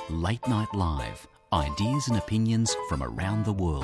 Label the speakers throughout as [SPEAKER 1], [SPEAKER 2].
[SPEAKER 1] Late Night Live. Ideas and opinions from around the world.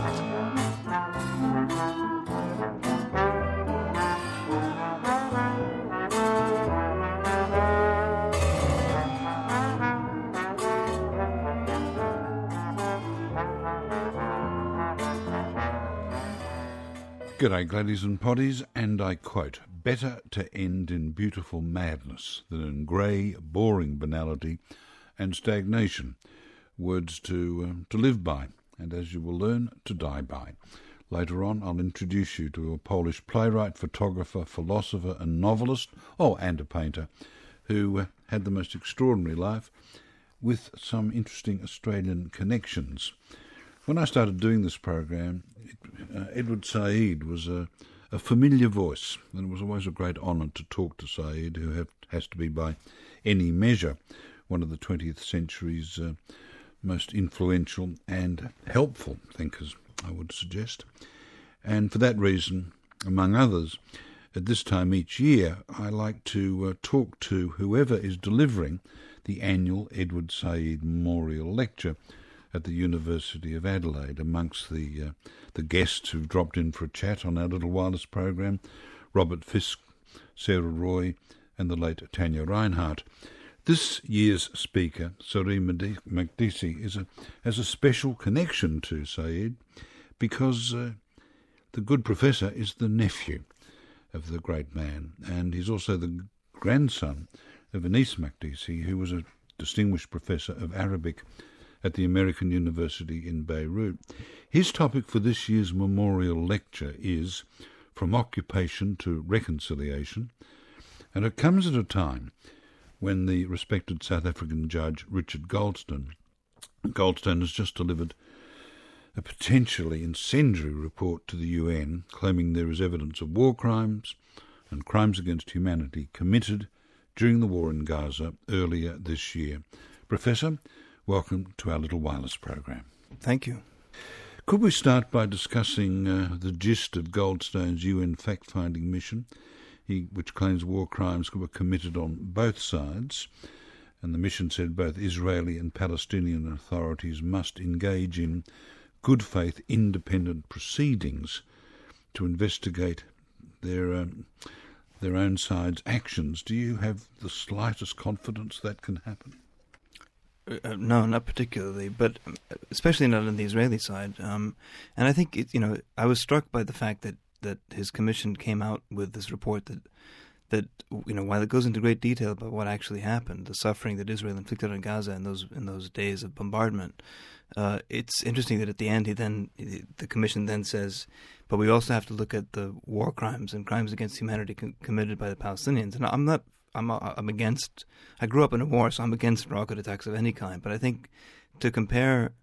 [SPEAKER 2] G'day, Gladdies and Poddies, and I quote, "Better to end in beautiful madness than in grey, boring banality and stagnation." Words to live by, and as you will learn, to die by. Later on, I'll introduce you to a Polish playwright, photographer, philosopher and novelist, and a painter, who had the most extraordinary life with some interesting Australian connections. When I started doing this program, Edward Said was a familiar voice, and it was always a great honour to talk to Said, who has to be, by any measure, one of the 20th century's most influential and helpful thinkers, I would suggest. And for that reason, among others, at this time each year, I like to talk to whoever is delivering the annual Edward Said Memorial Lecture at the University of Adelaide. Amongst the guests who've dropped in for a chat on our Little Wireless program, Robert Fisk, Sarah Roy and the late Tanya Reinhardt. This year's speaker, Sari Makdisi, has a special connection to Said because the good professor is the nephew of the great man, and he's also the grandson of Anis Makdisi, who was a distinguished professor of Arabic at the American University in Beirut. His topic for this year's memorial lecture is From Occupation to Reconciliation, and it comes at a time when the respected South African judge Richard Goldstone has just delivered a potentially incendiary report to the UN claiming there is evidence of war crimes and crimes against humanity committed during the war in Gaza earlier this year. Professor, welcome to our Little Wireless program.
[SPEAKER 3] Thank you.
[SPEAKER 2] Could we start by discussing the gist of Goldstone's UN fact-finding mission, which claims war crimes were committed on both sides, and the mission said both Israeli and Palestinian authorities must engage in good faith independent proceedings to investigate their own side's actions. Do you have the slightest confidence that can happen?
[SPEAKER 3] No, not particularly, but especially not on the Israeli side. And I think, I was struck by the fact that his commission came out with this report that while it goes into great detail about what actually happened, the suffering that Israel inflicted on Gaza in those days of bombardment, it's interesting that at the end the commission then says, but we also have to look at the war crimes and crimes against humanity committed by the Palestinians. And I'm against. I grew up in a war, so I'm against rocket attacks of any kind. But I think to compare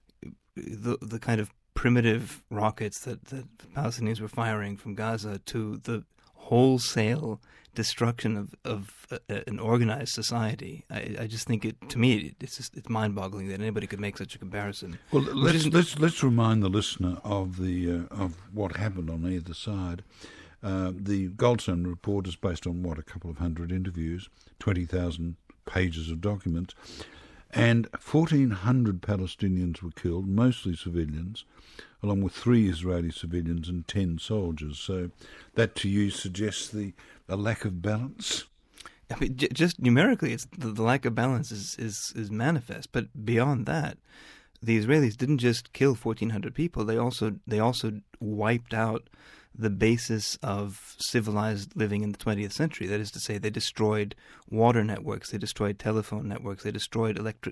[SPEAKER 3] the kind of primitive rockets that the Palestinians were firing from Gaza to the wholesale destruction of an organized society, I just think it's mind-boggling that anybody could make such a comparison.
[SPEAKER 2] Well, let's remind the listener of what happened on either side. The Goldstone report is based on, a couple of hundred interviews, 20,000 pages of documents, and 1,400 Palestinians were killed, mostly civilians, along with 3 Israeli civilians and 10 soldiers. So that to you suggests a lack of balance?
[SPEAKER 3] I mean, just numerically, it's the lack of balance is manifest. But beyond that, the Israelis didn't just kill 1,400 people. They also wiped out the basis of civilized living in the 20th century. That is to say, they destroyed water networks, they destroyed telephone networks, they destroyed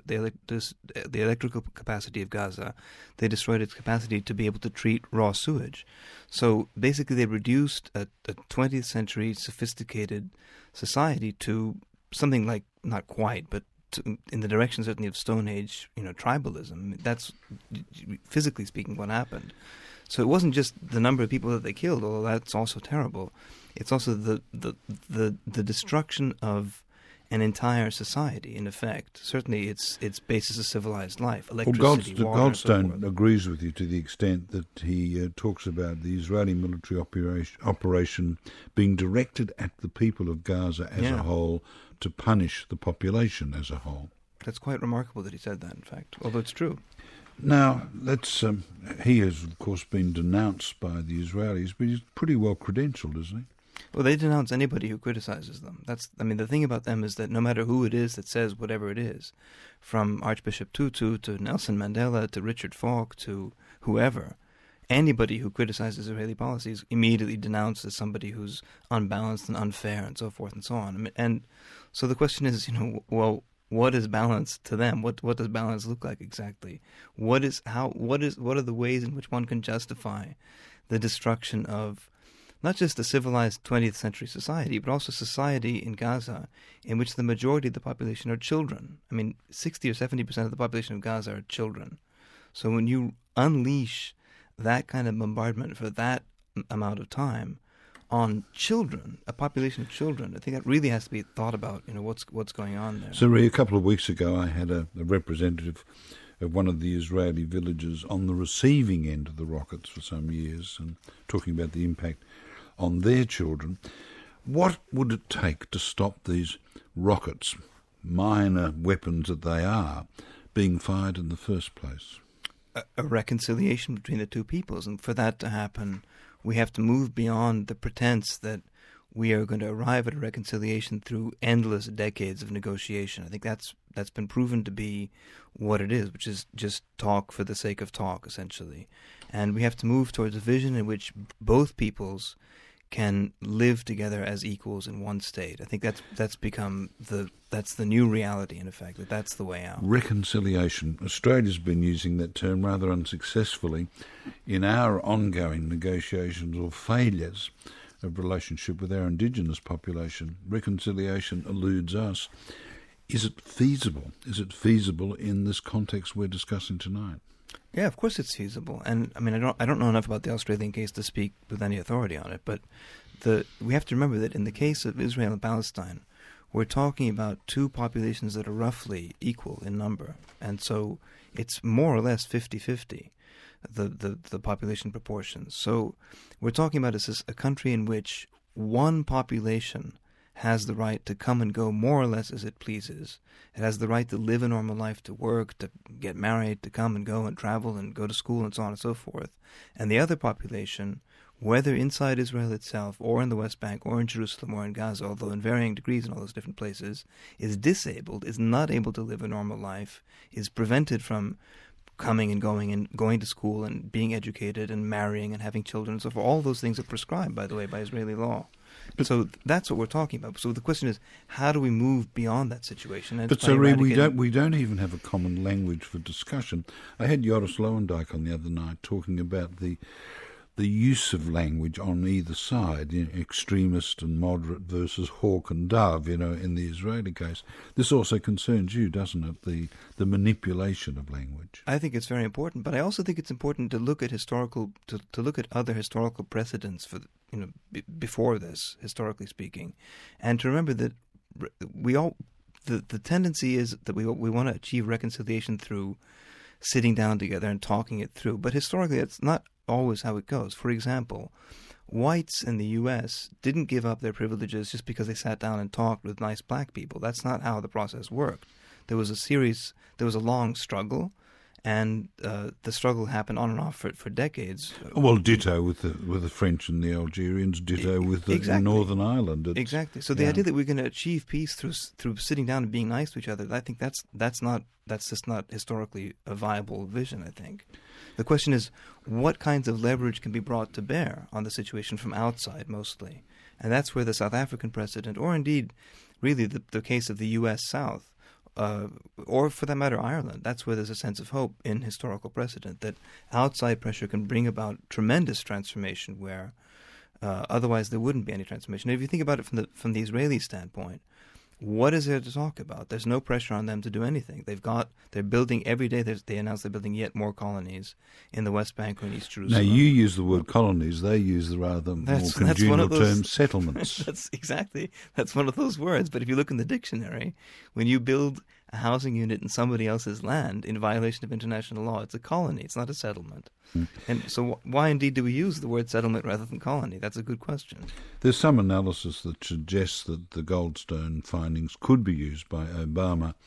[SPEAKER 3] the electrical capacity of Gaza, they destroyed its capacity to be able to treat raw sewage. So basically they reduced a 20th century sophisticated society to something like, not quite, but in the direction certainly of Stone Age, tribalism. That's, physically speaking, what happened. So it wasn't just the number of people that they killed, although that's also terrible. It's also the destruction of an entire society, in effect. Certainly its basis of civilized life, electricity, water,
[SPEAKER 2] Goldstone agrees with you to the extent that he talks about the Israeli military operation being directed at the people of Gaza as a whole to punish the population as a whole.
[SPEAKER 3] That's quite remarkable that he said that, in fact, although it's true.
[SPEAKER 2] Now, he has, of course, been denounced by the Israelis, but he's pretty well credentialed, isn't he?
[SPEAKER 3] Well, they denounce anybody who criticizes them. The thing about them is that no matter who it is that says whatever it is, from Archbishop Tutu to Nelson Mandela to Richard Falk to whoever, anybody who criticizes Israeli policies immediately denounced as somebody who's unbalanced and unfair and so forth and so on. And so the question is, well, what is balance to them? What does balance look like exactly? What are the ways in which one can justify the destruction of not just a civilized 20th century society, but also society in Gaza in which the majority of the population are children? 60 or 70% of the population of Gaza are children. So when you unleash that kind of bombardment for that amount of time on children, a population of children, I think that really has to be thought about, what's going on there.
[SPEAKER 2] So, Ray, a couple of weeks ago I had a representative of one of the Israeli villages on the receiving end of the rockets for some years and talking about the impact on their children. What would it take to stop these rockets, minor weapons that they are, being fired in the first place?
[SPEAKER 3] A reconciliation between the two peoples. And for that to happen, we have to move beyond the pretense that we are going to arrive at a reconciliation through endless decades of negotiation. I think that's been proven to be what it is, which is just talk for the sake of talk, essentially. And we have to move towards a vision in which both peoples can live together as equals in one state. I think that's become that's the new reality, in effect, that's the way out.
[SPEAKER 2] Reconciliation. Australia's been using that term rather unsuccessfully in our ongoing negotiations or failures of relationship with our indigenous population. Reconciliation eludes us. Is it feasible? Is it feasible in this context we're discussing tonight?
[SPEAKER 3] Yeah, of course it's feasible. And I don't know enough about the Australian case to speak with any authority on it, but we have to remember that in the case of Israel and Palestine, we're talking about two populations that are roughly equal in number. And so it's more or less 50-50, the population proportions. So we're talking about a country in which one population has the right to come and go more or less as it pleases. It has the right to live a normal life, to work, to get married, to come and go and travel and go to school and so on and so forth. And the other population, whether inside Israel itself or in the West Bank or in Jerusalem or in Gaza, although in varying degrees in all those different places, is disabled, is not able to live a normal life, is prevented from coming and going to school and being educated and marrying and having children. So all those things are prescribed, by the way, by Israeli law. So that's what we're talking about. So the question is, how do we move beyond that situation? And
[SPEAKER 2] but so we don't even have a common language for discussion. I had Joris Lowendyk on the other night talking about the use of language on either side, extremist and moderate versus hawk and dove, in the Israeli case. This also concerns you, doesn't it, the manipulation of language?
[SPEAKER 3] I think it's very important, but I also think it's important to look at to look at other historical precedents for before this, historically speaking, and to remember that the tendency is that we want to achieve reconciliation through sitting down together and talking it through, but historically it's not always how it goes. For example, whites in the U.S. didn't give up their privileges just because they sat down and talked with nice black people. That's not how the process worked. There was a long struggle, and the struggle happened on and off for decades.
[SPEAKER 2] Well, ditto with the French and the Algerians, ditto with the Northern Ireland.
[SPEAKER 3] Exactly. So the idea that we're going to achieve peace through sitting down and being nice to each other, I think that's just not historically a viable vision, I think. The question is, what kinds of leverage can be brought to bear on the situation from outside, mostly? And that's where the South African precedent, or indeed, really the case of the U.S. South, or for that matter, Ireland, that's where there's a sense of hope in historical precedent, that outside pressure can bring about tremendous transformation where otherwise there wouldn't be any transformation. If you think about it from the Israeli standpoint, what is there to talk about? There's no pressure on them to do anything. They're building every day. They announce they're building yet more colonies in the West Bank or in East Jerusalem.
[SPEAKER 2] Now, you use the word colonies. They use the rather more congenial term settlements.
[SPEAKER 3] That's one of those words. But if you look in the dictionary, when you build a housing unit in somebody else's land in violation of international law, it's a colony. It's not a settlement. And so why indeed do we use the word settlement rather than colony? That's a good question.
[SPEAKER 2] There's some analysis that suggests that the Goldstone findings could be used by Obama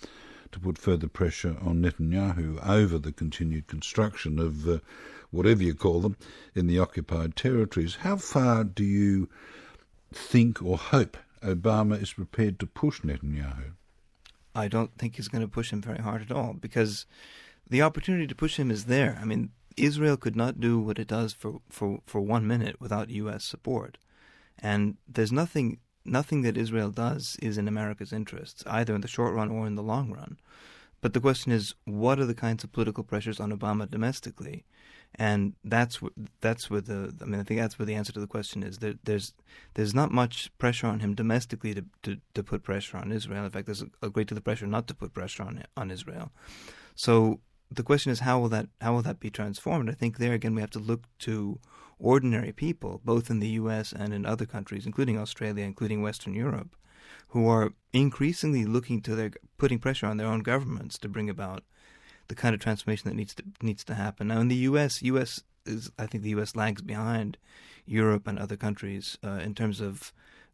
[SPEAKER 2] to put further pressure on Netanyahu over the continued construction of whatever you call them in the occupied territories. How far do you think or hope Obama is prepared to push Netanyahu?
[SPEAKER 3] I don't think he's going to push him very hard at all, because the opportunity to push him is there. I mean, Israel could not do what it does for 1 minute without U.S. support. And there's nothing that Israel does is in America's interests, either in the short run or in the long run. But the question is, what are the kinds of political pressures on Obama domestically? And I think that's where the answer to the question is. There's not much pressure on him domestically to put pressure on Israel. In fact, there's a great deal of pressure not to put pressure on Israel. So the question is, how will that be transformed? I think there again we have to look to ordinary people, both in the U.S. and in other countries, including Australia, including Western Europe, who are increasingly putting pressure on their own governments to bring about the kind of transformation that needs to happen. Now, in the U.S., I think the U.S. lags behind Europe and other countries in terms of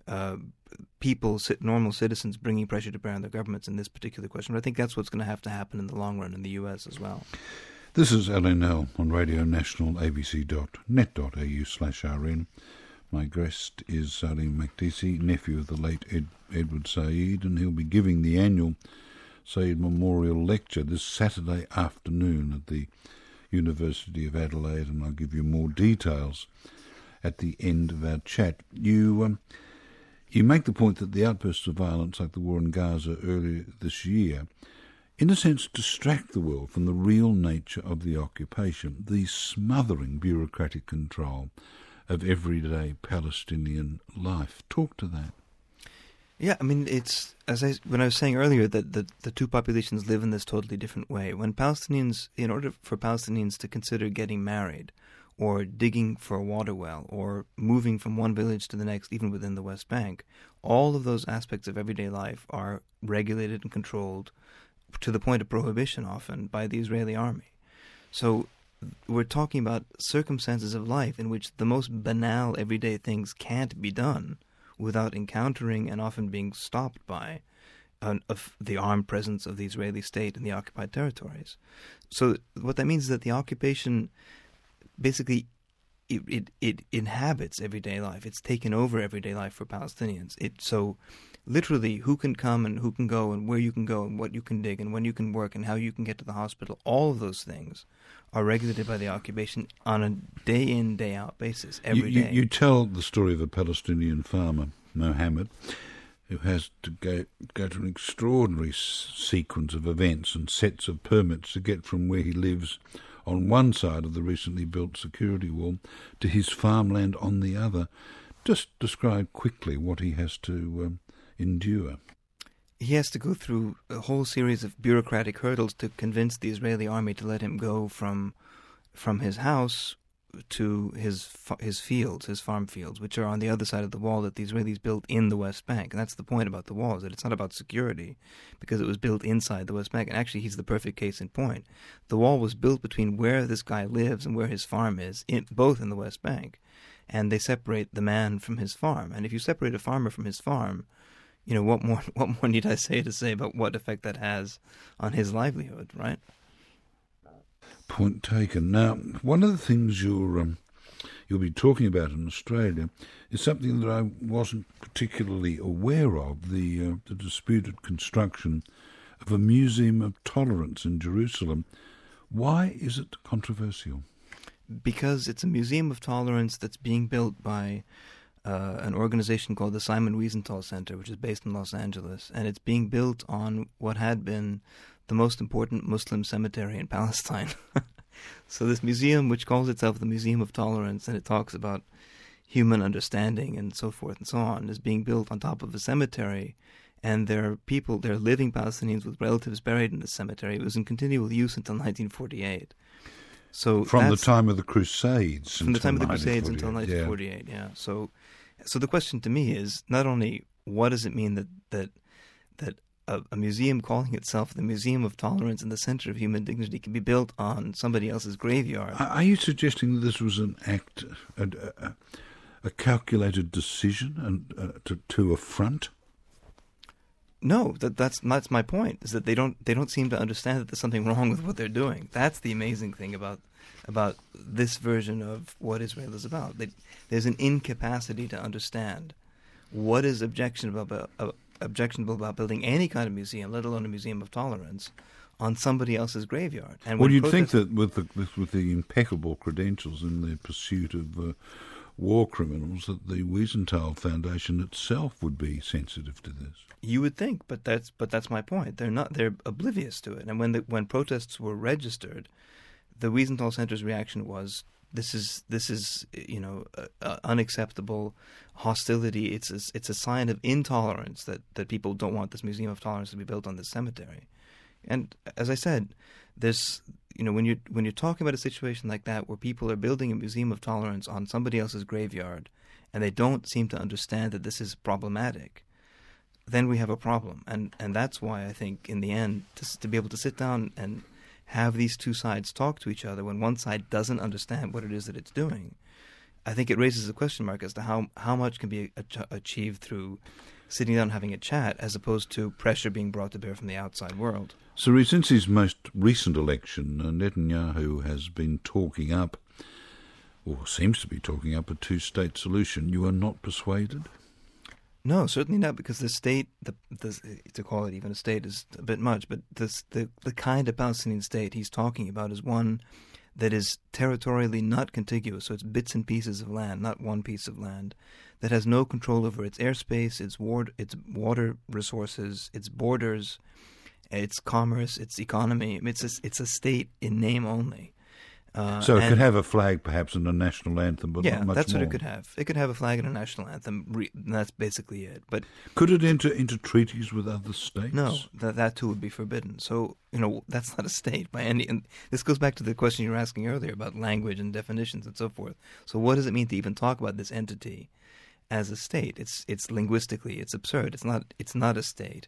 [SPEAKER 3] normal citizens bringing pressure to bear on their governments in this particular question. But I think that's what's going to happen in the long run in the U.S. as well.
[SPEAKER 2] This is LNL on Radio National, abc.net.au/RN. My guest is Salim Makdisi, nephew of the late Edward Said, and he'll be giving the annual Said Memorial Lecture this Saturday afternoon at the University of Adelaide, and I'll give you more details at the end of our chat. You make the point that the outbursts of violence like the war in Gaza earlier this year, in a sense, distract the world from the real nature of the occupation, the smothering bureaucratic control of everyday Palestinian life. Talk to that.
[SPEAKER 3] Yeah, I mean, it's when I was saying earlier that the two populations live in this totally different way. When Palestinians, in order for Palestinians to consider getting married, or digging for a water well, or moving from one village to the next, even within the West Bank, all of those aspects of everyday life are regulated and controlled to the point of prohibition often by the Israeli army. So we're talking about circumstances of life in which the most banal everyday things can't be done without encountering and often being stopped by of the armed presence of the Israeli state in the occupied territories. So what that means is that the occupation basically it inhabits everyday life. It's taken over everyday life for Palestinians. So literally who can come and who can go and where you can go and what you can dig and when you can work and how you can get to the hospital, all of those things are regulated by the occupation on a day-in, day-out basis every day.
[SPEAKER 2] You tell the story of a Palestinian farmer, Mohammed, who has to go to an extraordinary sequence of events and sets of permits to get from where he lives on one side of the recently built security wall to his farmland on the other. Just describe quickly what he has to endure.
[SPEAKER 3] He has to go through a whole series of bureaucratic hurdles to convince the Israeli army to let him go from his house to his fields, his farm fields, which are on the other side of the wall that the Israelis built in the West Bank. And that's the point about the walls, that it's not about security, because it was built inside the West Bank. And actually, he's the perfect case in point. The wall was built between where this guy lives and where his farm is, both in the West Bank. And they separate the man from his farm. And if you separate a farmer from his farm, you know, what more need I say about what effect that has on his livelihood, right?
[SPEAKER 2] Point taken. Now, one of the things you'll be talking about in Australia is something that I wasn't particularly aware of, the disputed construction of a museum of tolerance in Jerusalem. Why is it controversial?
[SPEAKER 3] Because it's a museum of tolerance that's being built by an organization called the Simon Wiesenthal Center, which is based in Los Angeles, and it's being built on what had been the most important Muslim cemetery in Palestine. So this museum, which calls itself the Museum of Tolerance, and it talks about human understanding and so forth and so on, is being built on top of a cemetery, and there are living Palestinians with relatives buried in the cemetery. It was in continual use until 1948. So
[SPEAKER 2] from the time of the Crusades.
[SPEAKER 3] From the time of the Crusades until 1948, yeah. So the question to me is not only what does it mean that a museum calling itself the Museum of Tolerance in the center of human dignity can be built on somebody else's graveyard.
[SPEAKER 2] Are you suggesting that this was an act, a calculated decision to affront?
[SPEAKER 3] No, that's my point. Is that they don't seem to understand that there's something wrong with what they're doing. That's the amazing thing about this version of what Israel is about. There's an incapacity to understand what is objectionable about building any kind of museum, let alone a museum of tolerance, on somebody else's graveyard. And
[SPEAKER 2] well, you'd think that with the impeccable credentials in their pursuit of war criminals, that the Wiesenthal Foundation itself would be sensitive to this.
[SPEAKER 3] You would think, but that's my point. They're not. They're oblivious to it. And when protests were registered, the Wiesenthal Center's reaction was, "This is unacceptable hostility. It's a sign of intolerance that people don't want this museum of tolerance to be built on this cemetery." And as I said, there's when you're talking about a situation like that where people are building a museum of tolerance on somebody else's graveyard, and they don't seem to understand that this is problematic, then we have a problem. And that's why I think in the end, to be able to sit down and have these two sides talk to each other when one side doesn't understand what it is that it's doing, I think it raises a question mark as to how much can be achieved through sitting down and having a chat as opposed to pressure being brought to bear from the outside world.
[SPEAKER 2] So since his most recent election, Netanyahu has been talking up, or seems to be talking up, a two-state solution. You are not persuaded?
[SPEAKER 3] No, certainly not, because the state, to call it even a state is a bit much, but the kind of Palestinian state he's talking about is one that is territorially not contiguous, so it's bits and pieces of land, not one piece of land, that has no control over its airspace, its water resources, its borders, its commerce, its economy. it's a state in name only.
[SPEAKER 2] So it could have a flag, perhaps, and a national anthem, but not much more.
[SPEAKER 3] Yeah, that's what it could have. It could have a flag and a national anthem. And that's basically it. But
[SPEAKER 2] could it enter into treaties with other states?
[SPEAKER 3] No, that too would be forbidden. So that's not a state by any. And this goes back to the question you were asking earlier about language and definitions and so forth. So what does it mean to even talk about this entity as a state? It's linguistically, it's absurd. It's not a state.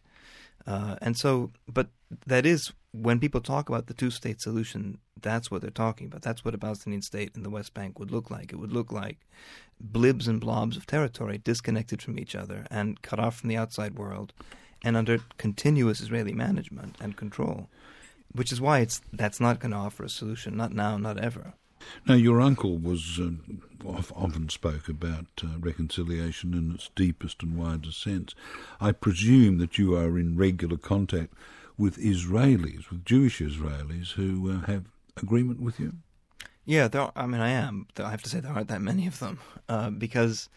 [SPEAKER 3] But that is, when people talk about the two-state solution, that's what they're talking about. That's what a Palestinian state in the West Bank would look like. It would look like blibs and blobs of territory disconnected from each other and cut off from the outside world and under continuous Israeli management and control, which is why that's not going to offer a solution, not now, not ever.
[SPEAKER 2] Now, your uncle was often spoke about reconciliation in its deepest and widest sense. I presume that you are in regular contact with Israelis, with Jewish Israelis, who have agreement with you?
[SPEAKER 3] Yeah, I am. I have to say there aren't that many of them because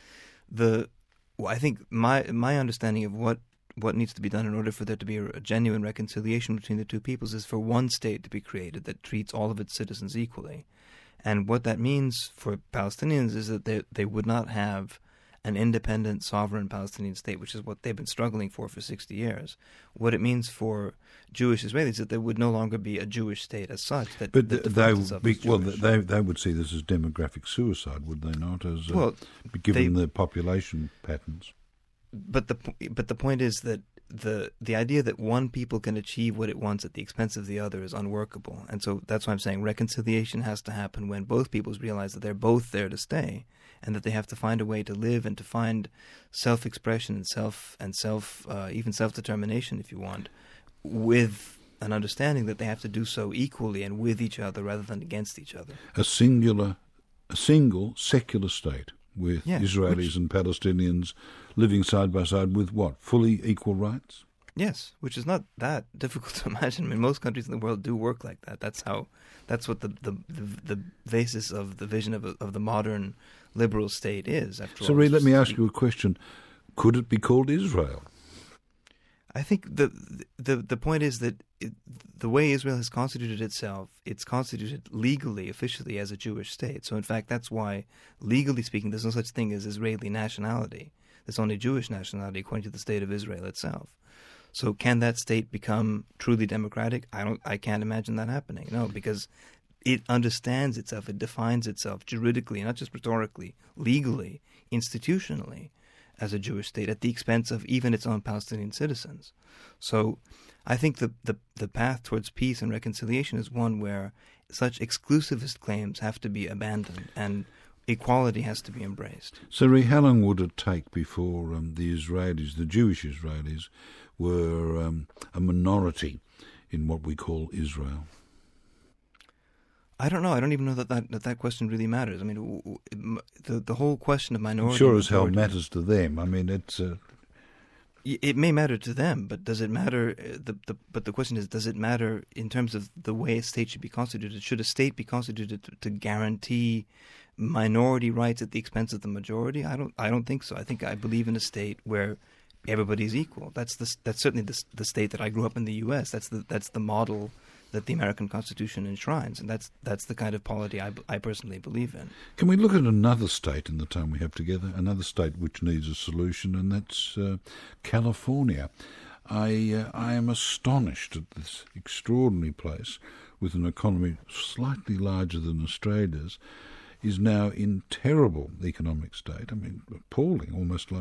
[SPEAKER 3] I think my understanding of what needs to be done in order for there to be a genuine reconciliation between the two peoples is for one state to be created that treats all of its citizens equally. And what that means for Palestinians is that they would not have an independent, sovereign Palestinian state, which is what they've been struggling for 60 years. What it means for Jewish Israelis is that there would no longer be a Jewish state as such. They would see this as demographic suicide, would they not? Given the population patterns. But the point is that the idea that one people can achieve what it wants at the expense of the other is unworkable. And so that's why I'm saying reconciliation has to happen when both peoples realize that they're both there to stay and that they have to find a way to live and to find self-expression and even self-determination, if you want, with an understanding that they have to do so equally and with each other rather than against each other.
[SPEAKER 2] A single secular state with Israelis and Palestinians living side by side with what? Fully equal rights?
[SPEAKER 3] Yes, which is not that difficult to imagine. I mean, most countries in the world do work like that. That's what the basis of the vision of the modern liberal state is. After all,
[SPEAKER 2] so, Ray, let me ask you a question. Could it be called Israel?
[SPEAKER 3] I think the point is that the way Israel has constituted itself, it's constituted legally, officially as a Jewish state. So in fact, that's why, legally speaking, there's no such thing as Israeli nationality. There's only Jewish nationality according to the state of Israel itself. So can that state become truly democratic? I can't imagine that happening. No, because it understands itself, it defines itself juridically, not just rhetorically, legally, institutionally, as a Jewish state at the expense of even its own Palestinian citizens. So I think the path towards peace and reconciliation is one where such exclusivist claims have to be abandoned and equality has to be embraced.
[SPEAKER 2] So, Ray, how long would it take before the Israelis, the Jewish Israelis, were a minority in what we call Israel?
[SPEAKER 3] I don't know. I don't even know that question really matters. I mean, the whole question of minority...
[SPEAKER 2] Sure as hell matters to them. I mean, it's...
[SPEAKER 3] It may matter to them, but does it matter? But the question is, does it matter in terms of the way a state should be constituted? Should a state be constituted to guarantee minority rights at the expense of the majority? I don't think so. I believe in a state where everybody's equal. That's certainly the state that I grew up in the U.S. That's the model that the American Constitution enshrines, and that's the kind of polity I personally believe in.
[SPEAKER 2] Can we look at another state in the time we have together, another state which needs a solution, and that's California. I am astonished at this extraordinary place with an economy slightly larger than Australia's, is now in terrible economic state. I mean, appalling, almost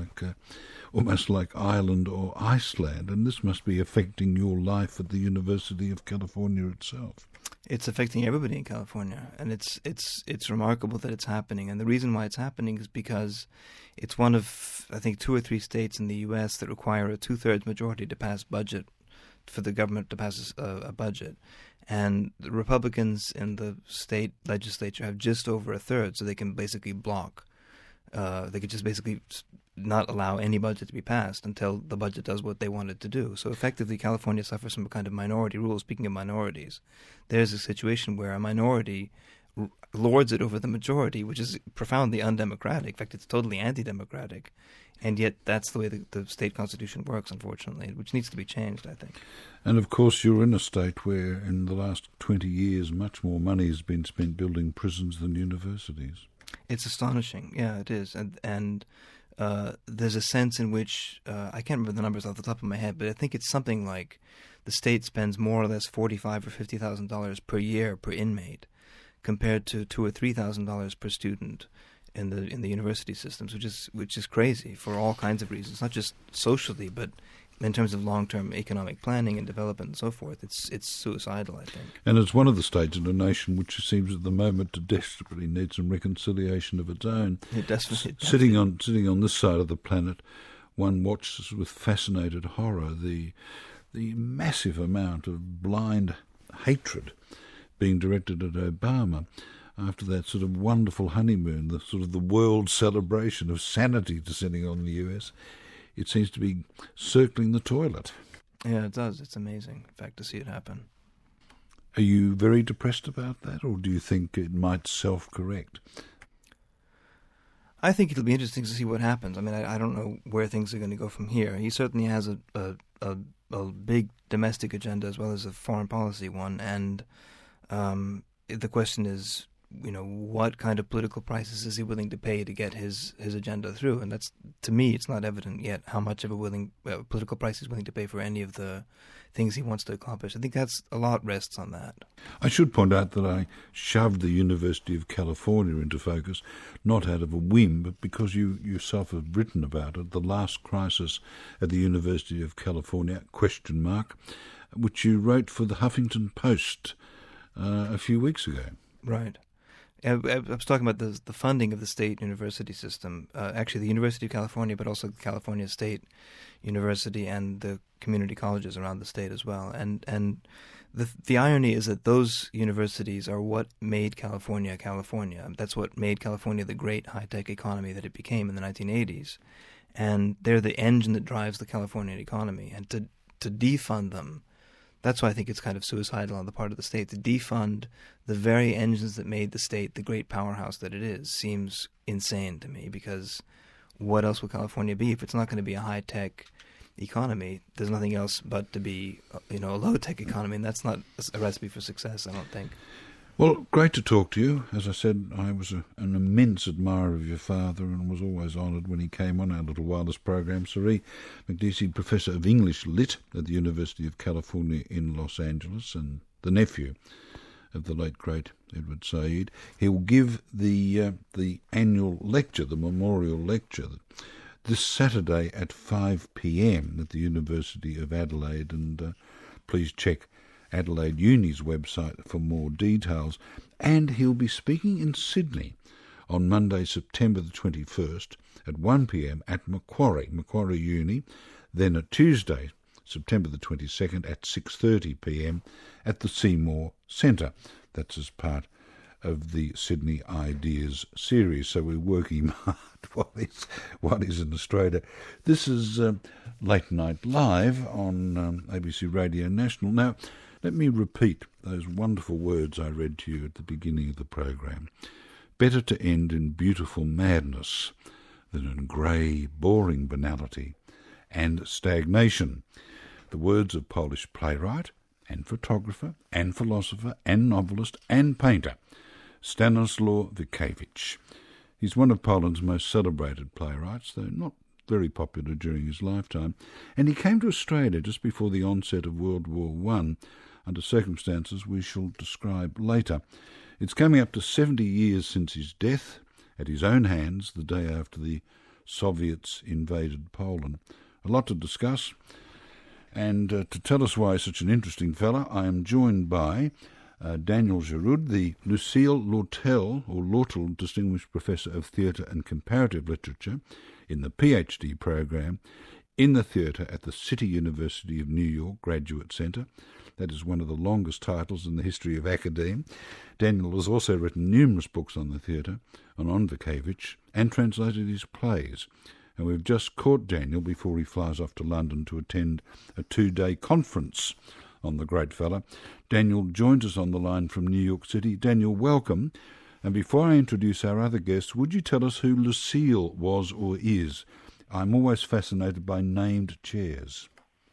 [SPEAKER 2] like Ireland or Iceland. And this must be affecting your life at the University of California itself.
[SPEAKER 3] It's affecting everybody in California, and it's remarkable that it's happening. And the reason why it's happening is because it's one of, I think, 2 or 3 states in the U.S. that require a 2/3 majority to pass budget, for the government to pass a budget. And the Republicans in the state legislature have just over 1/3, so they can basically block. They could just basically not allow any budget to be passed until the budget does what they want it to do. So effectively, California suffers from a kind of minority rule. Speaking of minorities, there's a situation where a minority lords it over the majority, which is profoundly undemocratic. In fact, it's totally anti-democratic. And yet that's the way the state constitution works, unfortunately, which needs to be changed, I think.
[SPEAKER 2] And of course you're in a state where in the last 20 years much more money has been spent building prisons than universities.
[SPEAKER 3] It's astonishing. Yeah, it is. And there's a sense in which, I can't remember the numbers off the top of my head, but I think it's something like the state spends more or less $45,000 or $50,000 per year per inmate, compared to $2,000 or $3,000 per student in the university systems, which is crazy for all kinds of reasons, not just socially, but in terms of long-term economic planning and development and so forth. It's suicidal, I think.
[SPEAKER 2] And it's one of the states in a nation which seems at the moment to desperately need some reconciliation of its own.
[SPEAKER 3] It definitely.
[SPEAKER 2] Sitting on this side of the planet, one watches with fascinated horror the massive amount of blind hatred being directed at Obama after that sort of wonderful honeymoon, the sort of the world celebration of sanity descending on the US. It seems to be circling the toilet.
[SPEAKER 3] Yeah, it does. It's amazing, in fact, to see it happen.
[SPEAKER 2] Are you very depressed about that, or do you think it might self-correct?
[SPEAKER 3] I think it'll be interesting to see what happens. I mean, I don't know where things are going to go from here. He certainly has a big domestic agenda as well as a foreign policy one, and the question is, what kind of political prices is he willing to pay to get his agenda through? And that's, to me, it's not evident yet how much of a political price he's willing to pay for any of the things he wants to accomplish. I think that's a lot rests on that.
[SPEAKER 2] I should point out that I shoved the University of California into focus, not out of a whim, but because you yourself have written about it, The Last Crisis at the University of California, ? Which you wrote for the Huffington Post a few weeks ago.
[SPEAKER 3] Right. I was talking about the funding of the state university system, actually the University of California, but also California State University and the community colleges around the state as well. And the irony is that those universities are what made California California. That's what made California the great high-tech economy that it became in the 1980s. And they're the engine that drives the Californian economy. And to defund them, that's why I think it's kind of suicidal on the part of the state. To defund the very engines that made the state the great powerhouse that it is seems insane to me, because what else will California be? If it's not going to be a high-tech economy, there's nothing else but to be a low-tech economy, and that's not a recipe for success, I don't think.
[SPEAKER 2] Well, great to talk to you. As I said, I was an immense admirer of your father and was always honoured when he came on our little wireless program. Siree Makdisi, Professor of English Lit at the University of California in Los Angeles and the nephew of the late, great Edward Said. He'll give the annual lecture, the memorial lecture, this Saturday at 5 p.m. at the University of Adelaide, and please check Adelaide Uni's website for more details. And he'll be speaking in Sydney on Monday, September the 21st at 1 p.m. at Macquarie Uni, then at Tuesday, September the 22nd at 6:30 p.m. at the Seymour Centre. That's as part of the Sydney Ideas series. So we're working hard while he's in Australia. This is Late Night Live on ABC Radio National. Now, let me repeat those wonderful words I read to you at the beginning of the program. Better to end in beautiful madness than in grey, boring banality and stagnation. The words of Polish playwright and photographer and philosopher and novelist and painter, Stanislaw Witkiewicz. He's one of Poland's most celebrated playwrights, though not very popular during his lifetime, and he came to Australia just before the onset of World War I, under circumstances we shall describe later. It's coming up to 70 years since his death, at his own hands, the day after the Soviets invaded Poland. A lot to discuss, and to tell us why he's such an interesting fella, I am joined by Daniel Giroud, the Lucille Lortel Distinguished Professor of Theatre and Comparative Literature in the PhD program in the theatre at the City University of New York Graduate Centre. That is one of the longest titles in the history of academe. Daniel has also written numerous books on the theatre and on Witkiewicz and translated his plays. And we've just caught Daniel before he flies off to London to attend a 2-day conference on the great fella. Daniel joins us on the line from New York City. Daniel, welcome. And before I introduce our other guests, would you tell us who Lucille was or is? I'm always fascinated by named chairs.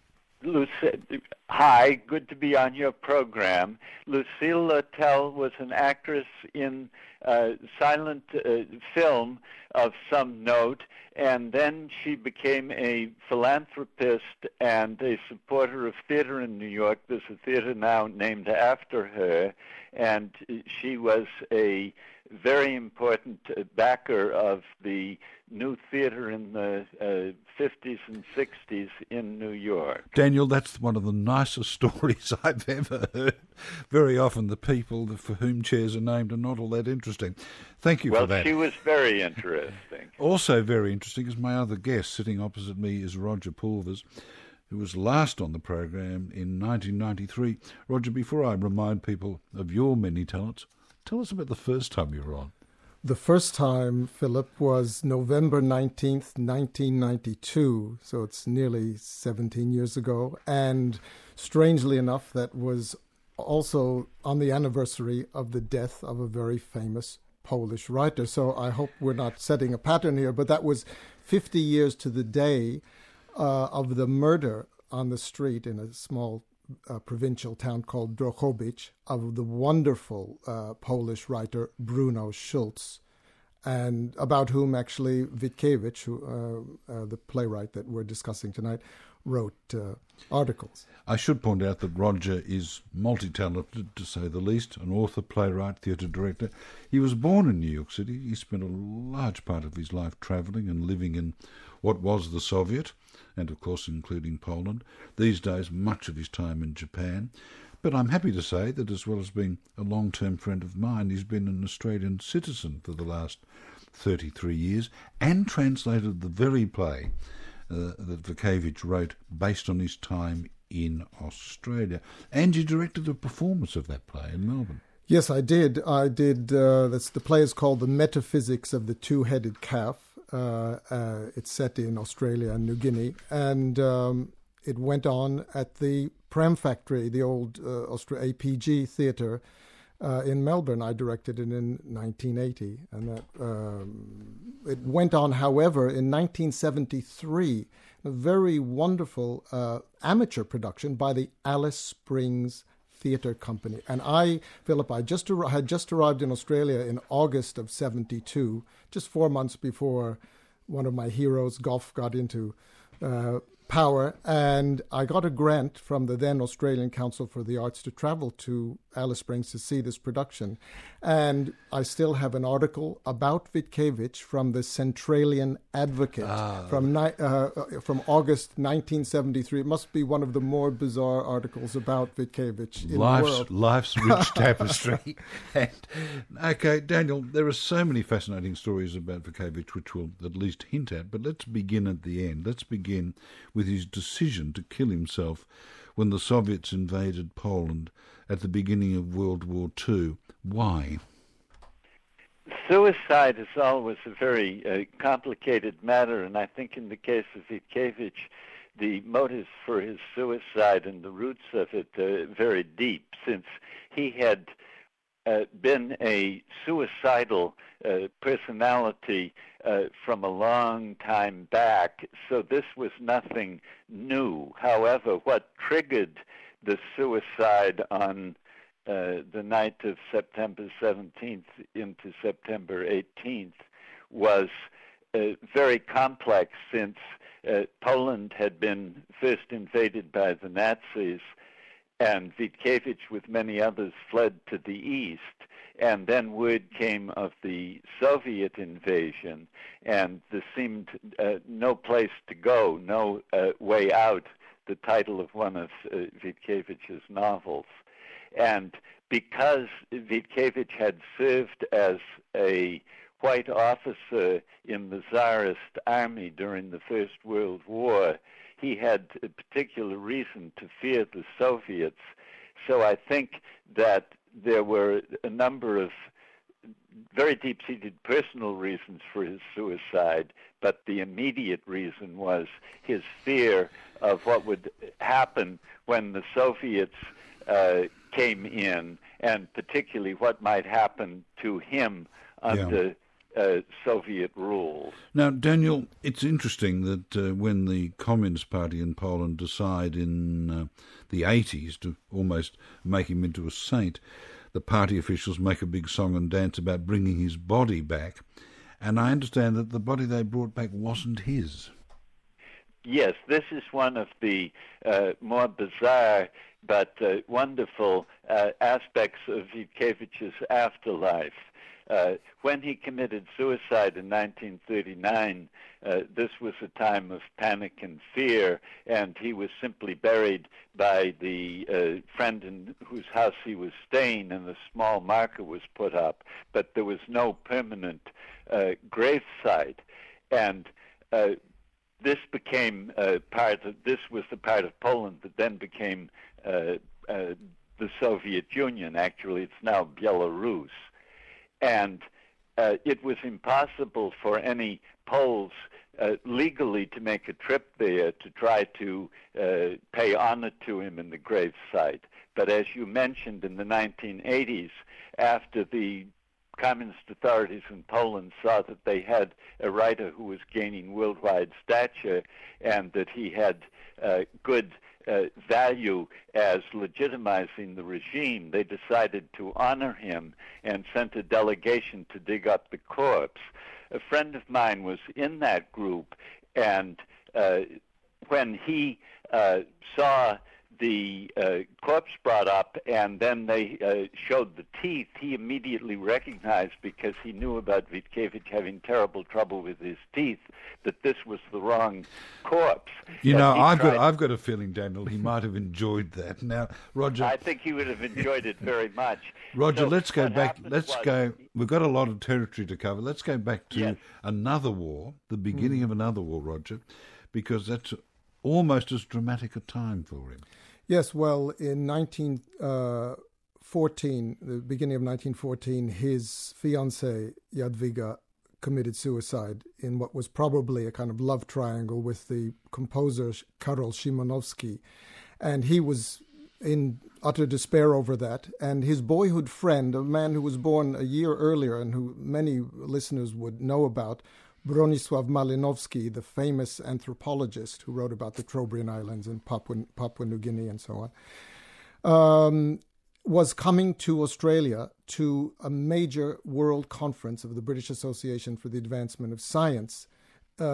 [SPEAKER 4] Hi, good to be on your program. Lucille Lortel was an actress in silent film of some note, and then she became a philanthropist and a supporter of theater in New York. There's a theater now named after her, and she was a very important backer of the new theater in the 50s and 60s in New York.
[SPEAKER 2] Daniel, that's one of the nicest stories I've ever heard. Very often the people for whom chairs are named are not all that interesting. Thank you for that.
[SPEAKER 4] Well, she was very interesting.
[SPEAKER 2] Also very interesting is my other guest. Sitting opposite me is Roger Pulvers, who was last on the program in 1993. Roger, before I remind people of your many talents, tell us about the first time you were on.
[SPEAKER 5] The first time, Philip, was November 19th, 1992, so it's nearly 17 years ago. And strangely enough, that was also on the anniversary of the death of a very famous Polish writer. So I hope we're not setting a pattern here, but that was 50 years to the day of the murder on the street in a small provincial town called Drohobycz of the wonderful Polish writer Bruno Schulz, and about whom actually Witkiewicz, who, the playwright that we're discussing tonight, wrote articles.
[SPEAKER 2] I should point out that Roger is multi-talented, to say the least, an author, playwright, theatre director. He was born in New York City. He spent a large part of his life travelling and living in what was the Soviet, and of course including Poland. These days, much of his time in Japan. But I'm happy to say that as well as being a long-term friend of mine, he's been an Australian citizen for the last 33 years and translated the very play that Witkiewicz wrote based on his time in Australia. And you directed a performance of that play in Melbourne.
[SPEAKER 5] Yes, I did. The play is called The Metaphysics of the Two-Headed Calf. It's set in Australia and New Guinea, and it went on at the Prem Factory, the old APG theatre in Melbourne. I directed it in 1980, and that it went on, however, in 1973, a very wonderful amateur production by the Alice Springs Theatre Company. And Philip, I had just arrived in Australia in August of 72, just 4 months before one of my heroes, Gough, got into power, and I got a grant from the then Australian Council for the Arts to travel to Alice Springs to see this production. And I still have an article about Witkiewicz from the Centralian Advocate from August 1973. It must be one of the more bizarre articles about Witkiewicz in the world.
[SPEAKER 2] Life's rich tapestry. And, okay, Daniel, there are so many fascinating stories about Witkiewicz which we'll at least hint at, but let's begin at the end. Let's begin with his decision to kill himself when the Soviets invaded Poland at the beginning of World War II. Why?
[SPEAKER 4] Suicide is always a very complicated matter, and I think in the case of Witkiewicz, the motives for his suicide and the roots of it very deep, since he had been a suicidal personality from a long time back, so this was nothing new. However, what triggered the suicide on the night of September 17th into September 18th was very complex, since Poland had been first invaded by the Nazis, and Witkiewicz, with many others, fled to the east. And then word came of the Soviet invasion, and there seemed no place to go, no way out, the title of one of Witkiewicz's novels. And because Witkiewicz had served as a white officer in the Tsarist army during the First World War, he had a particular reason to fear the Soviets. So I think that there were a number of very deep-seated personal reasons for his suicide, but the immediate reason was his fear of what would happen when the Soviets came in, and particularly what might happen to him under Soviet rule.
[SPEAKER 2] Now, Daniel, it's interesting that when the Communist Party in Poland decide in the 80s to almost make him into a saint, the party officials make a big song and dance about bringing his body back. And I understand that the body they brought back wasn't his.
[SPEAKER 4] Yes, this is one of the more bizarre but wonderful aspects of Witkiewicz' afterlife. When he committed suicide in 1939, this was a time of panic and fear, and he was simply buried by the friend in whose house he was staying, and a small marker was put up, but there was no permanent gravesite. And this became this was the part of Poland that then became the Soviet Union. Actually, it's now Belarus. And it was impossible for any Poles legally to make a trip there to try to pay honor to him in the gravesite. But as you mentioned, in the 1980s, after the communist authorities in Poland saw that they had a writer who was gaining worldwide stature and that he had good value as legitimizing the regime, they decided to honor him and sent a delegation to dig up the corpse. A friend of mine was in that group, and when he saw the corpse brought up and then they showed the teeth, he immediately recognized, because he knew about Witkiewicz having terrible trouble with his teeth, that this was the wrong corpse.
[SPEAKER 2] You know, I've got a feeling, Daniel, he might have enjoyed that. Now, Roger,
[SPEAKER 4] I think he would have enjoyed it very much.
[SPEAKER 2] Roger,
[SPEAKER 4] so
[SPEAKER 2] let's go back. We've got a lot of territory to cover. Let's go back to another war, the beginning of another war, Roger, because that's almost as dramatic a time for him.
[SPEAKER 5] Yes, well, in 1914, the beginning of 1914, his fiancée, Jadwiga, committed suicide in what was probably a kind of love triangle with the composer Karol Szymanowski. And he was in utter despair over that. And his boyhood friend, a man who was born a year earlier and who many listeners would know about, Bronisław Malinowski, the famous anthropologist who wrote about the Trobriand Islands and Papua New Guinea and so on, was coming to Australia to a major world conference of the British Association for the Advancement of Science.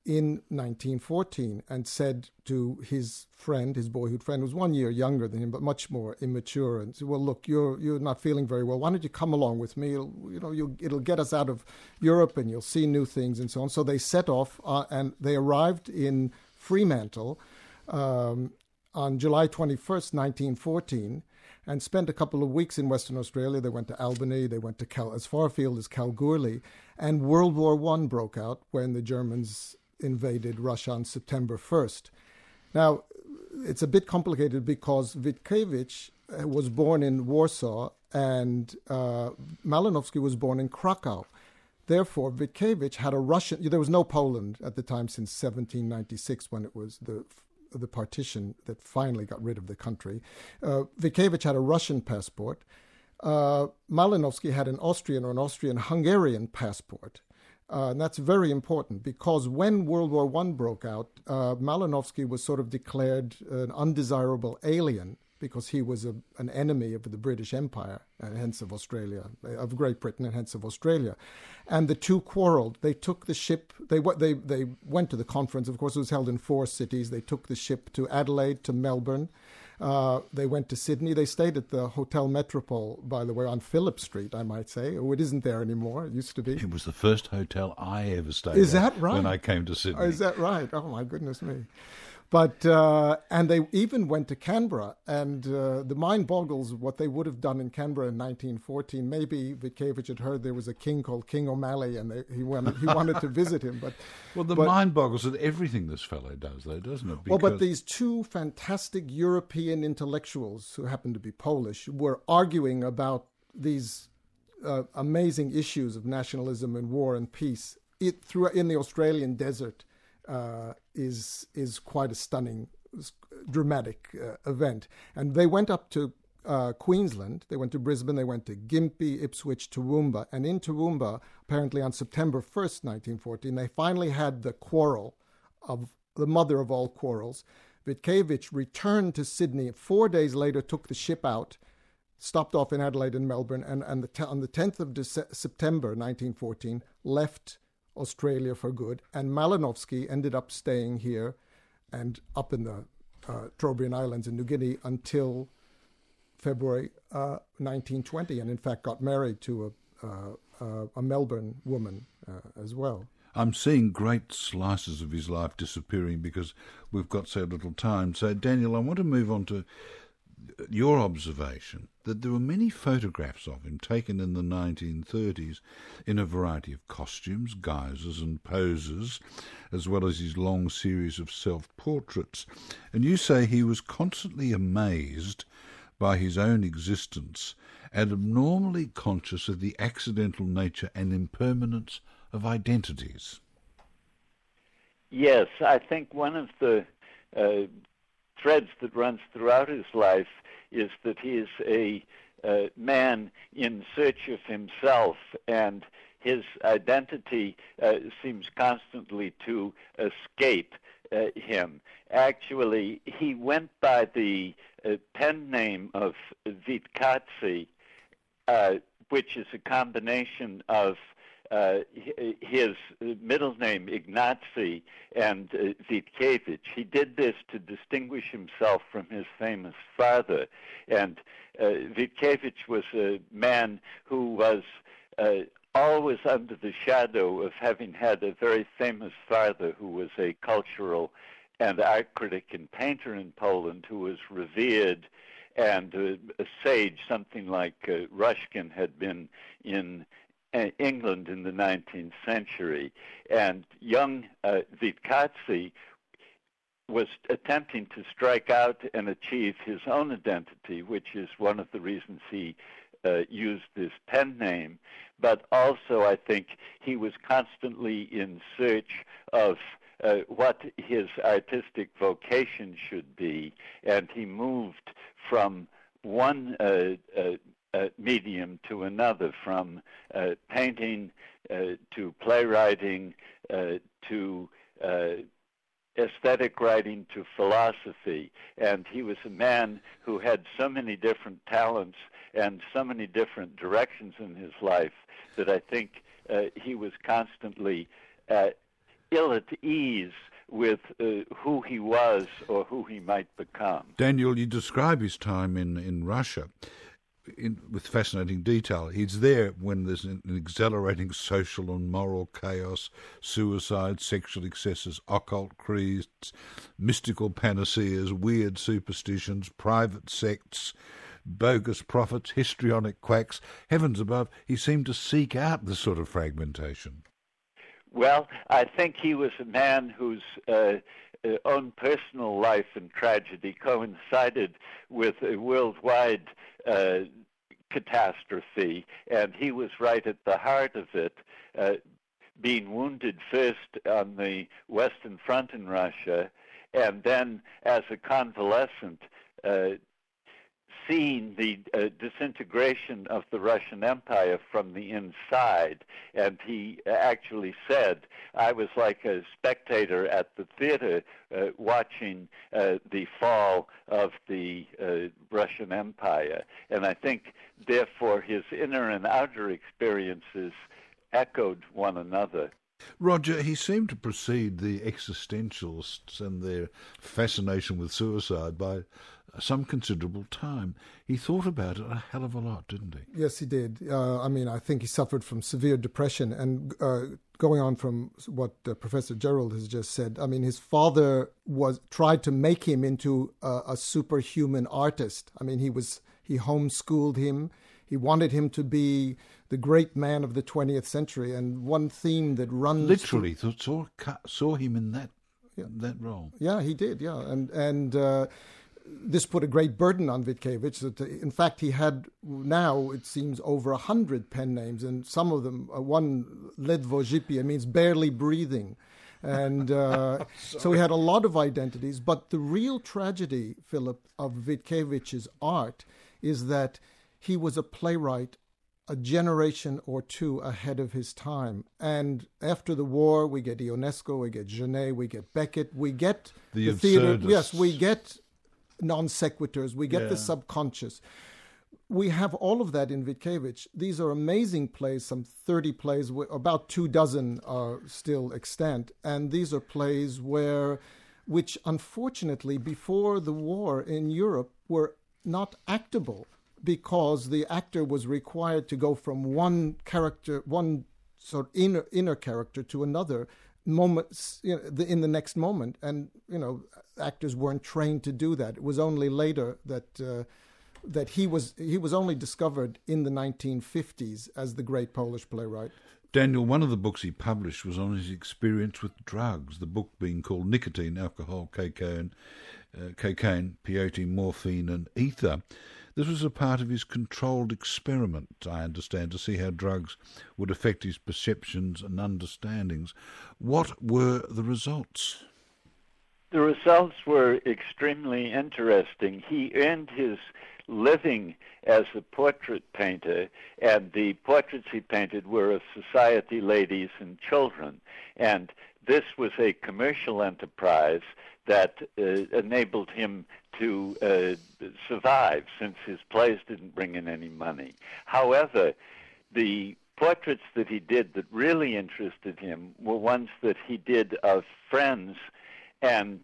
[SPEAKER 5] in 1914 and said to his friend, his boyhood friend, who was 1 year younger than him but much more immature, and said, "Well, look, you're not feeling very well. Why don't you come along with me? It'll get us out of Europe, and you'll see new things and so on." So they set off, and they arrived in Fremantle on July 21st, 1914. And spent a couple of weeks in Western Australia. They went to Albany, they went to as far afield as Kalgoorlie, and World War I broke out when the Germans invaded Russia on September 1st. Now, it's a bit complicated because Witkiewicz was born in Warsaw and Malinowski was born in Krakow. Therefore, Witkiewicz had a Russian... There was no Poland at the time since 1796 when it was the partition that finally got rid of the country. Witkiewicz had a Russian passport. Malinowski had an Austrian or an Austrian-Hungarian passport. And that's very important because when World War I broke out, Malinowski was sort of declared an undesirable alien because he was an enemy of the British Empire, and hence of Australia, of Great Britain, and hence of Australia. And the two quarreled. They took the ship. They went to the conference. Of course, it was held in 4 cities. They took the ship to Adelaide, to Melbourne. They went to Sydney. They stayed at the Hotel Metropole, by the way, on Phillip Street, I might say. Oh, it isn't there anymore. It used to be.
[SPEAKER 2] It was the first hotel I ever stayed at.
[SPEAKER 5] Is that right?
[SPEAKER 2] When I came to Sydney.
[SPEAKER 5] Is that right? Oh, my goodness me. But and they even went to Canberra, and the mind boggles what they would have done in Canberra in 1914. Maybe Witkiewicz had heard there was a king called King O'Malley, and he wanted to visit him. But
[SPEAKER 2] mind boggles at everything this fellow does, though, doesn't it?
[SPEAKER 5] Because, but these two fantastic European intellectuals who happen to be Polish were arguing about these amazing issues of nationalism and war and peace in the Australian desert. Is quite a stunning, dramatic event. And they went up to Queensland, they went to Brisbane, they went to Gympie, Ipswich, Toowoomba. And in Toowoomba, apparently on September 1st, 1914, they finally had the quarrel of the mother of all quarrels. Witkiewicz returned to Sydney 4 days later, took the ship out, stopped off in Adelaide and Melbourne, and on the 10th of September 1914, left Australia for good, and Malinowski ended up staying here and up in the Trobriand Islands in New Guinea until February 1920, and in fact got married to a Melbourne woman as well.
[SPEAKER 2] I'm seeing great slices of his life disappearing because we've got so little time. So, Daniel, I want to move on to your observation that there were many photographs of him taken in the 1930s in a variety of costumes, guises and poses, as well as his long series of self-portraits. And you say he was constantly amazed by his own existence and abnormally conscious of the accidental nature and impermanence of identities.
[SPEAKER 4] Yes, I think one of the threads that runs throughout his life is that he is a man in search of himself, and his identity seems constantly to escape him. Actually, he went by the pen name of Witkacz, which is a combination of his middle name, Ignacy, and Witkiewicz. He did this to distinguish himself from his famous father. And Witkiewicz was a man who was always under the shadow of having had a very famous father who was a cultural and art critic and painter in Poland, who was revered and a sage, something like Ruskin had been in England in the 19th century. And young Witkacz was attempting to strike out and achieve his own identity, which is one of the reasons he used this pen name. But also, I think he was constantly in search of what his artistic vocation should be, and he moved from one medium to another, from painting to playwriting to aesthetic writing to philosophy. And he was a man who had so many different talents and so many different directions in his life that I think he was constantly ill at ease with who he was or who he might become.
[SPEAKER 2] Daniel, you describe his time in Russia with fascinating detail. He's there when there's an exhilarating social and moral chaos, suicide, sexual excesses, occult creeds, mystical panaceas, weird superstitions, private sects, bogus prophets, histrionic quacks. Heavens above, he seemed to seek out this sort of fragmentation.
[SPEAKER 4] Well, I think he was a man whose own personal life and tragedy coincided with a worldwide catastrophe, and he was right at the heart of it, being wounded first on the Western Front in Russia, and then as a convalescent, seeing the disintegration of the Russian Empire from the inside. And he actually said, I was like a spectator at the theater watching the fall of the Russian Empire. And I think, therefore, his inner and outer experiences echoed one another.
[SPEAKER 2] Roger, he seemed to precede the existentialists and their fascination with suicide by some considerable time. He thought about it a hell of a lot, didn't he?
[SPEAKER 5] Yes, he did. I think he suffered from severe depression. And going on from what Professor Gerald has just said, his father tried to make him into a superhuman artist. He homeschooled him. He wanted him to be the great man of the 20th century. And one theme that runs...
[SPEAKER 2] Literally saw him in that role.
[SPEAKER 5] Yeah, he did, yeah. And this put a great burden on Witkiewicz. In fact, he had now, it seems, over 100 pen names, and some of them, one ledvo žipije, means barely breathing. And so he had a lot of identities. But the real tragedy, Philip, of Witkiewicz's art is that he was a playwright a generation or two ahead of his time. And after the war, we get Ionesco, we get Genet, we get Beckett, we get the theater. Yes, we get non sequiturs, we get the subconscious. We have all of that in Witkiewicz. These are amazing plays, some 30 plays, about 24 are still extant. And these are plays which unfortunately before the war in Europe were not actable, because the actor was required to go from one character, one sort of inner character to another moment, in the next moment. And, actors weren't trained to do that. It was only later that he was only discovered in the 1950s as the great Polish playwright.
[SPEAKER 2] Daniel, one of the books he published was on his experience with drugs, the book being called Nicotine, Alcohol, Cocaine, Peyote, Morphine and Ether. This was a part of his controlled experiment, I understand, to see how drugs would affect his perceptions and understandings. What were the results?
[SPEAKER 4] The results were extremely interesting. He earned his living as a portrait painter, and the portraits he painted were of society ladies and children. And this was a commercial enterprise that enabled him to survive, since his plays didn't bring in any money. However, the portraits that he did that really interested him were ones that he did of friends and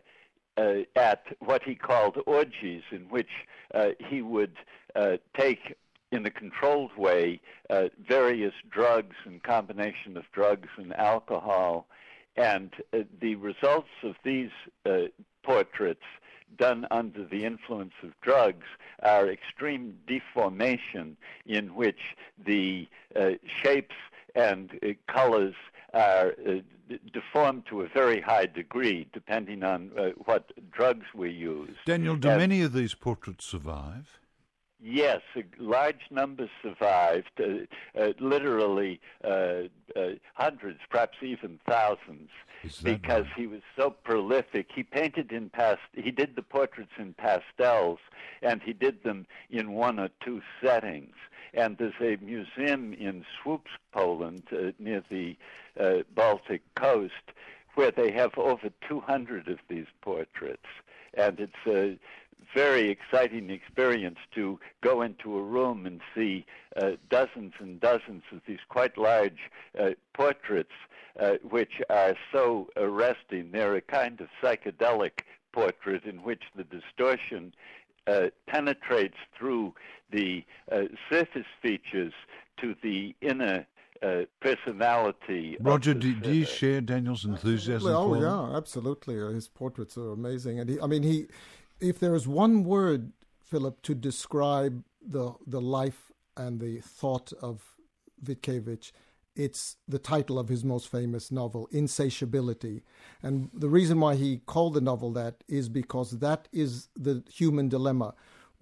[SPEAKER 4] at what he called orgies, in which he would take, in a controlled way, various drugs and combination of drugs and alcohol. And the results of these portraits done under the influence of drugs are extreme deformation, in which the shapes and colors are deformed to a very high degree, depending on what drugs we use.
[SPEAKER 2] Daniel, do many of these portraits survive?
[SPEAKER 4] Yes, a large number survived, literally hundreds, perhaps even thousands, because he was so prolific. He painted he did the portraits in pastels, and he did them in one or two settings. And there's a museum in Słupsk, Poland, near the Baltic coast, where they have over 200 of these portraits. And it's very exciting experience to go into a room and see dozens and dozens of these quite large portraits, which are so arresting. They're a kind of psychedelic portrait in which the distortion penetrates through the surface features to the inner personality.
[SPEAKER 2] Roger, do you share Daniel's enthusiasm?
[SPEAKER 5] Oh, yeah, absolutely. His portraits are amazing. And if there is one word, Philip, to describe the life and the thought of Witkiewicz, it's the title of his most famous novel, Insatiability. And the reason why he called the novel that is because that is the human dilemma.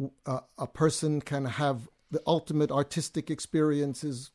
[SPEAKER 5] A person can have the ultimate artistic experiences,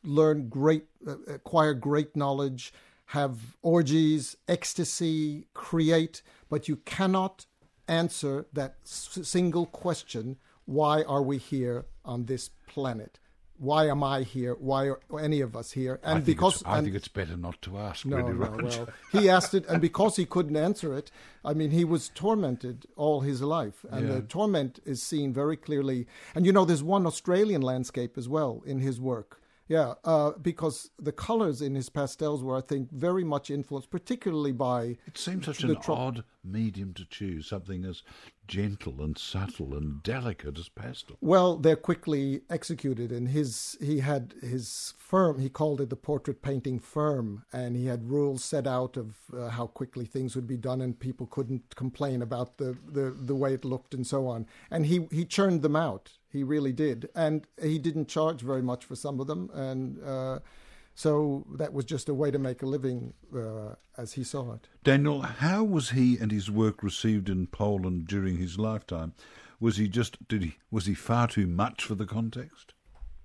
[SPEAKER 5] acquire great knowledge, have orgies, ecstasy, create, but you cannot answer that single question, why are we here on this planet? Why am I here? Why are any of us here? And
[SPEAKER 2] I think it's better not to ask.
[SPEAKER 5] No,
[SPEAKER 2] really,
[SPEAKER 5] well, he asked it, and because he couldn't answer it, he was tormented all his life, and the torment is seen very clearly. And there's one Australian landscape as well in his work. Yeah, because the colors in his pastels were, I think, very much influenced, particularly by...
[SPEAKER 2] It seems such an odd medium to choose, something as gentle and subtle and delicate as pastel.
[SPEAKER 5] Well, they're quickly executed, and he had his firm, he called it the portrait painting firm, and he had rules set out of how quickly things would be done, and people couldn't complain about the way it looked and so on. And he churned them out. He really did. And he didn't charge very much for some of them. And so that was just a way to make a living as he saw it.
[SPEAKER 2] Daniel, how was he and his work received in Poland during his lifetime? Was he far too much for the context?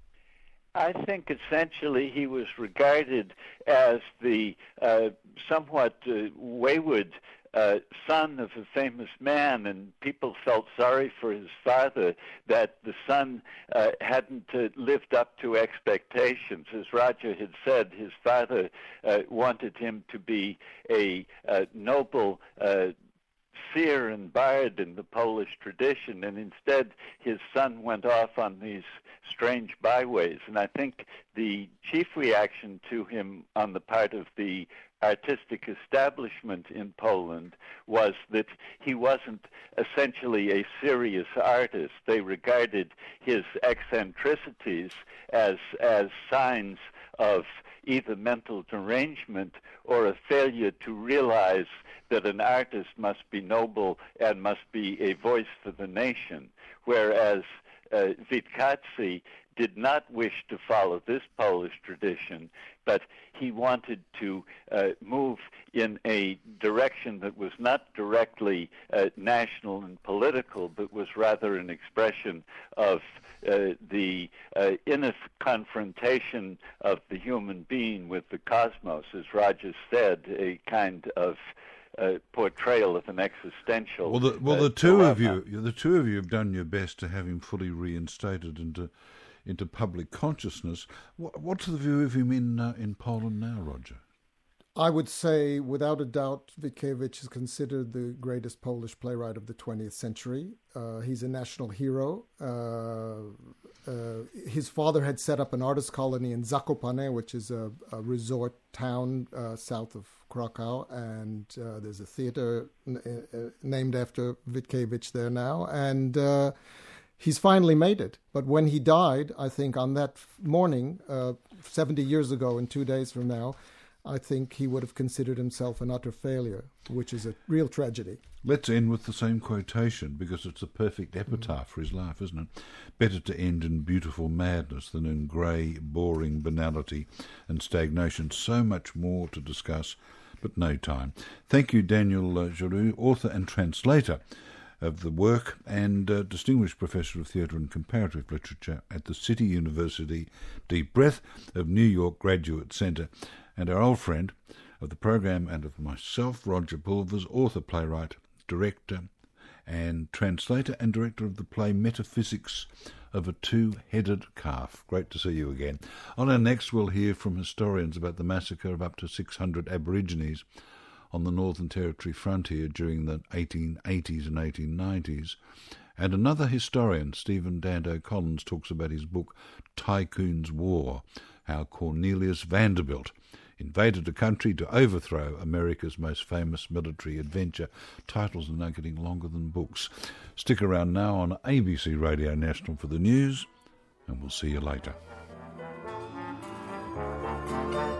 [SPEAKER 4] I think essentially he was regarded as the somewhat wayward son of a famous man, and people felt sorry for his father that the son hadn't lived up to expectations. As Roger had said, his father wanted him to be a noble seer and bard in the Polish tradition, and instead his son went off on these strange byways. And I think the chief reaction to him on the part of the artistic establishment in Poland was that he wasn't essentially a serious artist. They regarded his eccentricities as signs of either mental derangement or a failure to realize that an artist must be noble and must be a voice for the nation, whereas Witkacy did not wish to follow this Polish tradition, but he wanted to move in a direction that was not directly national and political, but was rather an expression of the inner confrontation of the human being with the cosmos, as Roger said, a kind of portrayal of an existential.
[SPEAKER 2] The two of you have done your best to have him fully reinstated into public consciousness. What's the view of him in Poland now, Roger?
[SPEAKER 5] I would say, without a doubt, Witkiewicz is considered the greatest Polish playwright of the 20th century. He's a national hero. His father had set up an artist colony in Zakopane, which is a resort town south of Krakow, and there's a theater named after Witkiewicz there now. And he's finally made it. But when he died, I think on that morning, 70 years ago and 2 days from now, I think he would have considered himself an utter failure, which is a real tragedy.
[SPEAKER 2] Let's end with the same quotation, because it's a perfect epitaph for his life, isn't it? Better to end in beautiful madness than in grey, boring banality and stagnation. So much more to discuss, but no time. Thank you, Daniel Giroux, author and translator of the work and Distinguished Professor of Theatre and Comparative Literature at the City University Deep Breath of New York Graduate Centre, and our old friend of the programme and of myself, Roger Pulvers, author, playwright, director and translator and director of the play Metaphysics of a Two-Headed Calf. Great to see you again. On our next, we'll hear from historians about the massacre of up to 600 Aborigines on the Northern Territory frontier during the 1880s and 1890s, And another historian, Stephen Dando Collins, talks about his book Tycoon's War, how Cornelius Vanderbilt invaded a country to overthrow America's most famous military adventure. Titles are now getting longer than books. Stick around now on ABC Radio National for the news, and we'll see you later.